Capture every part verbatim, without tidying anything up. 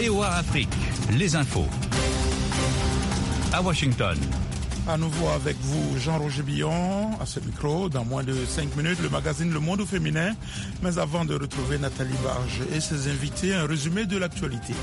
V O A Afrique, les infos. À Washington. À nouveau avec vous, Jean-Roger Billon, à ce micro, dans moins de cinq minutes, le magazine Le Monde au féminin. Mais avant de retrouver Nathalie Barge et ses invités, un résumé de l'actualité.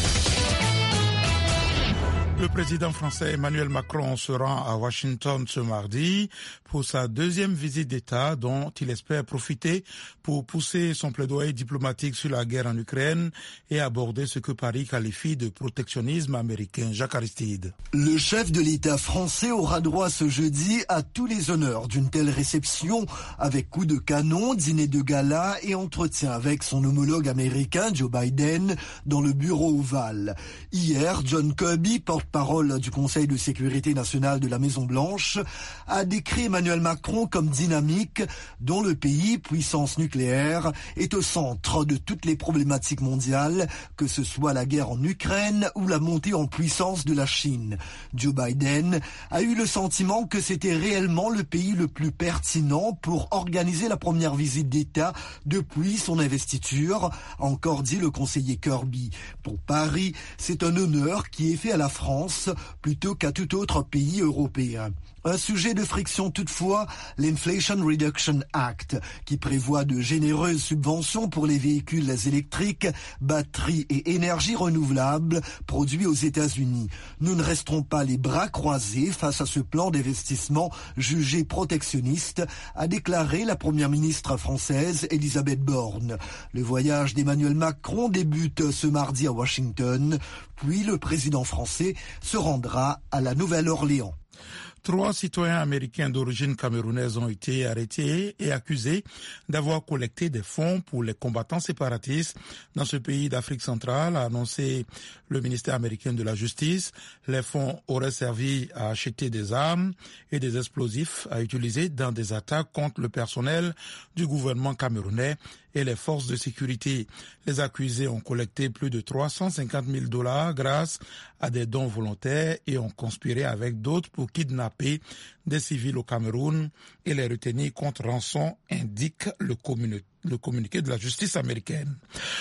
Le président français Emmanuel Macron se rend à Washington ce mardi pour sa deuxième visite d'État dont il espère profiter pour pousser son plaidoyer diplomatique sur la guerre en Ukraine et aborder ce que Paris qualifie de protectionnisme américain. Jacques Aristide. Le chef de l'État français aura droit ce jeudi à tous les honneurs d'une telle réception avec coup de canon, dîner de gala et entretien avec son homologue américain Joe Biden dans le bureau ovale. Hier, John Kirby, porte-parole du Conseil de sécurité nationale de la Maison-Blanche, a décrit Emmanuel Macron comme dynamique, dont le pays, puissance nucléaire, est au centre de toutes les problématiques mondiales, que ce soit la guerre en Ukraine ou la montée en puissance de la Chine. Joe Biden a eu le sentiment que c'était réellement le pays le plus pertinent pour organiser la première visite d'État depuis son investiture, a encore dit le conseiller Kirby. Pour Paris, c'est un honneur qui est fait à la France plutôt qu'à tout autre pays européen. Un sujet de friction toutefois, l'Inflation Reduction Act, qui prévoit de généreuses subventions pour les véhicules électriques, batteries et énergies renouvelables produits aux États-Unis. Nous ne resterons pas les bras croisés face à ce plan d'investissement jugé protectionniste, a déclaré la première ministre française Elisabeth Borne. Le voyage d'Emmanuel Macron débute ce mardi à Washington, puis le président français se rendra à la Nouvelle-Orléans. Trois citoyens américains d'origine camerounaise ont été arrêtés et accusés d'avoir collecté des fonds pour les combattants séparatistes dans ce pays d'Afrique centrale, a annoncé le ministère américain de la Justice. Les fonds auraient servi à acheter des armes et des explosifs à utiliser dans des attaques contre le personnel du gouvernement camerounais et les forces de sécurité. Les accusés ont collecté plus de trois cent cinquante mille dollars grâce à des dons volontaires et ont conspiré avec d'autres pour kidnapper des civils au Cameroun et les retenir contre rançon, indique le communiqué. le communiqué de la justice américaine.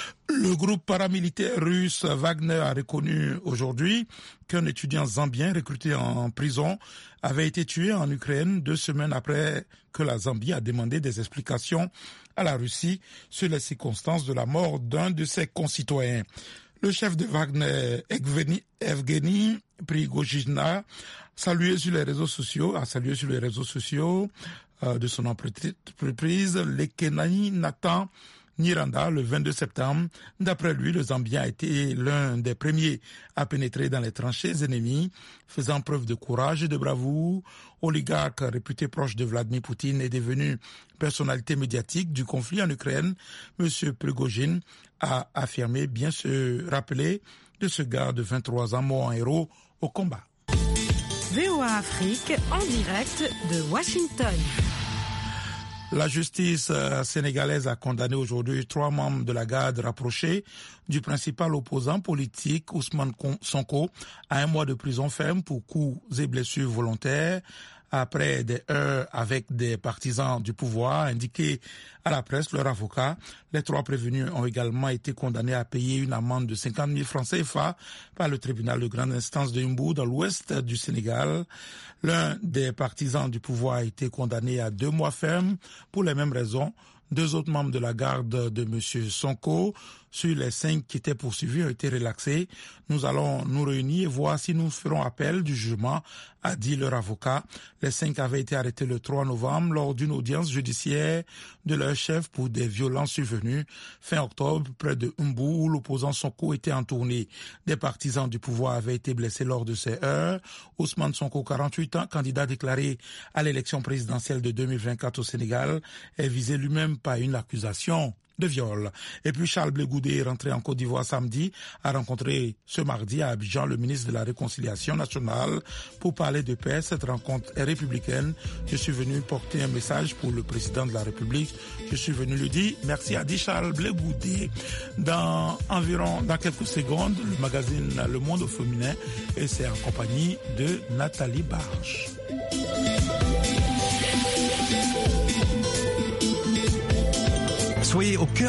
Le groupe paramilitaire russe Wagner a reconnu aujourd'hui qu'un étudiant zambien recruté en prison avait été tué en Ukraine deux semaines après que la Zambie a demandé des explications à la Russie sur les circonstances de la mort d'un de ses concitoyens. Le chef de Wagner, Evgeny Prigozhin, salué sur les réseaux sociaux, a salué sur les réseaux sociaux de son entreprise, l'Ekenani Nathan Niranda, le vingt-deux septembre. D'après lui, le Zambien a été l'un des premiers à pénétrer dans les tranchées ennemies, faisant preuve de courage et de bravoure. Oligarque réputé proche de Vladimir Poutine est devenu personnalité médiatique du conflit en Ukraine. Monsieur Prigozhin a affirmé bien se rappeler de ce gars de vingt-trois ans mort en héros au combat. V O A Afrique en direct de Washington. La justice sénégalaise a condamné aujourd'hui trois membres de la garde rapprochée du principal opposant politique Ousmane Sonko à un mois de prison ferme pour coups et blessures volontaires après des heurts avec des partisans du pouvoir, indiqué à la presse leur avocat. Les trois prévenus ont également été condamnés à payer une amende de cinquante mille francs C F A par le tribunal de grande instance de Mbou dans l'ouest du Sénégal. L'un des partisans du pouvoir a été condamné à deux mois ferme pour les mêmes raisons. Deux autres membres de la garde de M. Sonko, sur les cinq qui étaient poursuivis, ont été relaxés. Nous allons nous réunir et voir si nous ferons appel du jugement, a dit leur avocat. Les cinq avaient été arrêtés le trois novembre lors d'une audience judiciaire de leur chef pour des violences survenues fin octobre près de Mbou où l'opposant Sonko était en tournée. Des partisans du pouvoir avaient été blessés lors de ces heurts. Ousmane Sonko, quarante-huit ans, candidat déclaré à l'élection présidentielle de deux mille vingt-quatre au Sénégal, est visé lui-même par une accusation de viol. Et puis Charles Blé Goudé, rentré en Côte d'Ivoire samedi, a rencontré ce mardi à Abidjan le ministre de la Réconciliation nationale pour parler de paix. Cette rencontre est républicaine. Je suis venu porter un message pour le président de la République. Je suis venu lui dire merci, a dit Charles Blé Goudé. Dans environ, dans quelques secondes, le magazine Le Monde au féminin, et c'est en compagnie de Nathalie Barge. Soyez au cœur